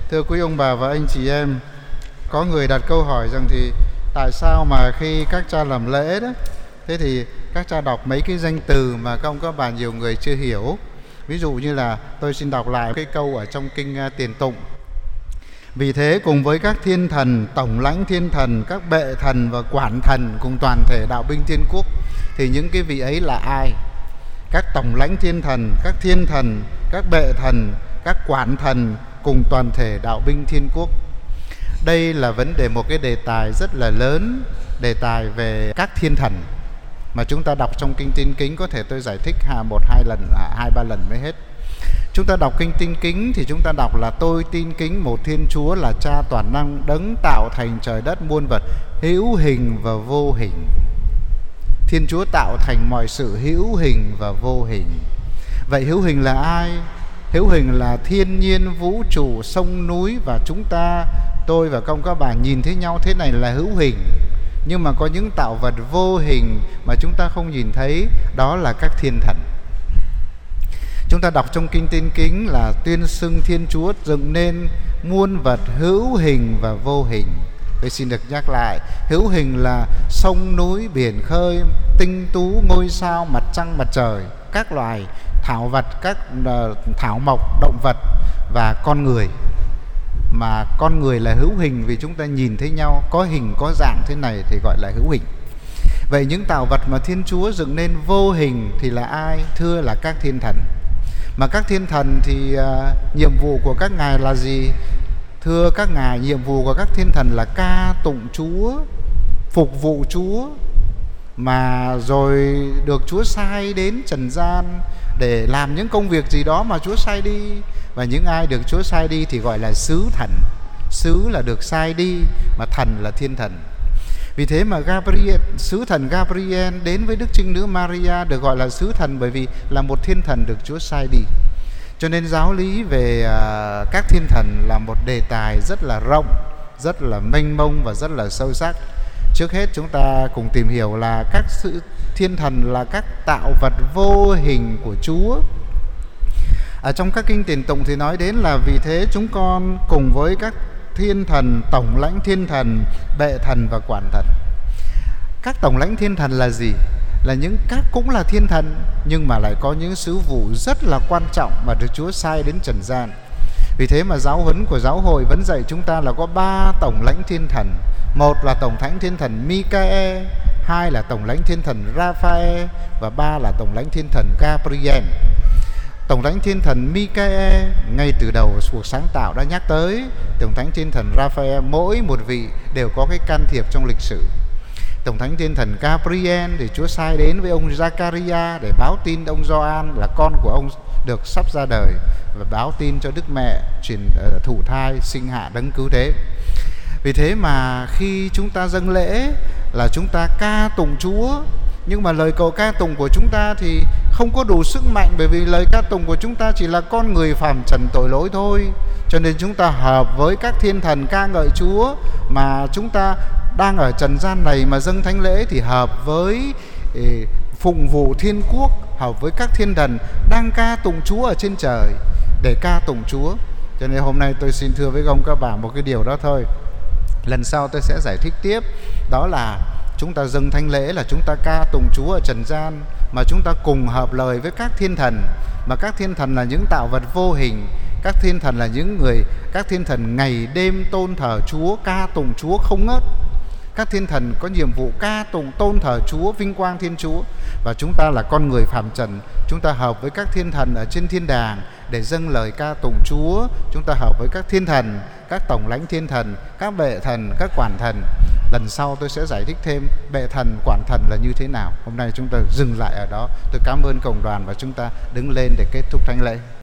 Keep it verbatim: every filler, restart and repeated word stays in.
Thưa quý ông bà và anh chị em, có người đặt câu hỏi rằng thì tại sao mà khi các cha làm lễ đó, thế thì các cha đọc mấy cái danh từ mà các ông các bà nhiều người chưa hiểu. Ví dụ như là tôi xin đọc lại cái câu ở trong kinh Tiền Tụng. Vì thế cùng với các thiên thần, tổng lãnh thiên thần, các bệ thần và quản thần cùng toàn thể đạo binh thiên quốc, thì những cái vị ấy là ai? Các tổng lãnh thiên thần, các thiên thần, các bệ thần, các quản thần cùng toàn thể đạo binh thiên quốc. Đây là vấn đề, một cái đề tài rất là lớn, đề tài về các thiên thần mà chúng ta đọc trong kinh Tin Kính. Có thể tôi giải thích một hai lần, hai ba lần mới hết. Chúng ta đọc kinh Tin Kính thì chúng ta đọc là tôi tin kính một Thiên Chúa là Cha toàn năng, đấng tạo thành trời đất muôn vật, hữu hình và vô hình. Thiên Chúa tạo thành mọi sự hữu hình và vô hình. Vậy hữu hình là ai? Hữu hình là thiên nhiên, vũ trụ, sông núi, và chúng ta, tôi và công các bạn nhìn thấy nhau thế này là hữu hình. Nhưng mà có những tạo vật vô hình mà chúng ta không nhìn thấy, đó là các thiên thần. Chúng ta đọc trong kinh Tin Kính là tuyên xưng Thiên Chúa dựng nên muôn vật hữu hình và vô hình. Tôi xin được nhắc lại, hữu hình là sông núi, biển khơi, tinh tú, ngôi sao, mặt trăng, mặt trời, các loài thảo vật, các thảo mộc, động vật và con người. Mà con người là hữu hình vì chúng ta nhìn thấy nhau, có hình có dạng thế này thì gọi là hữu hình. Vậy những tạo vật mà Thiên Chúa dựng nên vô hình thì là ai? Thưa là các thiên thần. Mà các thiên thần thì uh, nhiệm vụ của các ngài là gì? Thưa các ngài, nhiệm vụ của các thiên thần là ca tụng Chúa, phục vụ Chúa, mà rồi được Chúa sai đến trần gian để làm những công việc gì đó mà Chúa sai đi. Và những ai được Chúa sai đi thì gọi là sứ thần. Sứ là được sai đi, mà thần là thiên thần. Vì thế mà Gabriel, sứ thần Gabriel đến với Đức Trinh Nữ Maria được gọi là sứ thần, bởi vì là một thiên thần được Chúa sai đi. Cho nên giáo lý về uh, các thiên thần là một đề tài rất là rộng, rất là mênh mông và rất là sâu sắc. Trước hết chúng ta cùng tìm hiểu là các sự thiên thần là các tạo vật vô hình của Chúa. Ở trong các kinh Tiền Tụng thì nói đến là vì thế chúng con cùng với các thiên thần, tổng lãnh thiên thần, bệ thần và quản thần. Các tổng lãnh thiên thần là gì? Là những các cũng là thiên thần nhưng mà lại có những sứ vụ rất là quan trọng mà được Chúa sai đến trần gian. Vì thế mà giáo huấn của giáo hội vẫn dạy chúng ta là có ba tổng lãnh thiên thần. Một là tổng lãnh thiên thần Michael, hai là tổng lãnh thiên thần Raphael và ba là tổng lãnh thiên thần Gabriel. Tổng lãnh thiên thần Michael ngay từ đầu cuộc sáng tạo đã nhắc tới. Tổng lãnh thiên thần Raphael mỗi một vị đều có cái can thiệp trong lịch sử. Tổng thánh thiên thần Gabriel thì Chúa sai đến với ông Zachariah để báo tin ông Gioan là con của ông được sắp ra đời, và báo tin cho Đức Mẹ truyền uh, thụ thai sinh hạ đấng cứu thế. Vì thế mà khi chúng ta dâng lễ là chúng ta ca tụng Chúa, nhưng mà lời cầu ca tụng của chúng ta thì không có đủ sức mạnh, bởi vì lời ca tụng của chúng ta chỉ là con người phàm trần tội lỗi thôi. Cho nên chúng ta hợp với các thiên thần ca ngợi Chúa, mà chúng ta đang ở trần gian này mà dâng thánh lễ thì hợp với eh, phụng vụ thiên quốc, hợp với các thiên thần đang ca tụng Chúa ở trên trời để ca tụng Chúa. Cho nên hôm nay tôi xin thưa với ông các bạn một cái điều đó thôi. Lần sau tôi sẽ giải thích tiếp. Đó là chúng ta dâng thánh lễ là chúng ta ca tụng Chúa ở trần gian, mà chúng ta cùng hợp lời với các thiên thần. Mà các thiên thần là những tạo vật vô hình. Các thiên thần là những người, các thiên thần ngày đêm tôn thờ Chúa, ca tụng Chúa không ngớt. Các thiên thần có nhiệm vụ ca tụng tôn thờ Chúa, vinh quang Thiên Chúa. Và chúng ta là con người phàm trần, chúng ta hợp với các thiên thần ở trên thiên đàng để dâng lời ca tụng Chúa. Chúng ta hợp với các thiên thần, các tổng lãnh thiên thần, các bệ thần, các quản thần. Lần sau tôi sẽ giải thích thêm bệ thần, quản thần là như thế nào. Hôm nay chúng ta dừng lại ở đó. Tôi cảm ơn cộng đoàn và chúng ta đứng lên để kết thúc thánh lễ.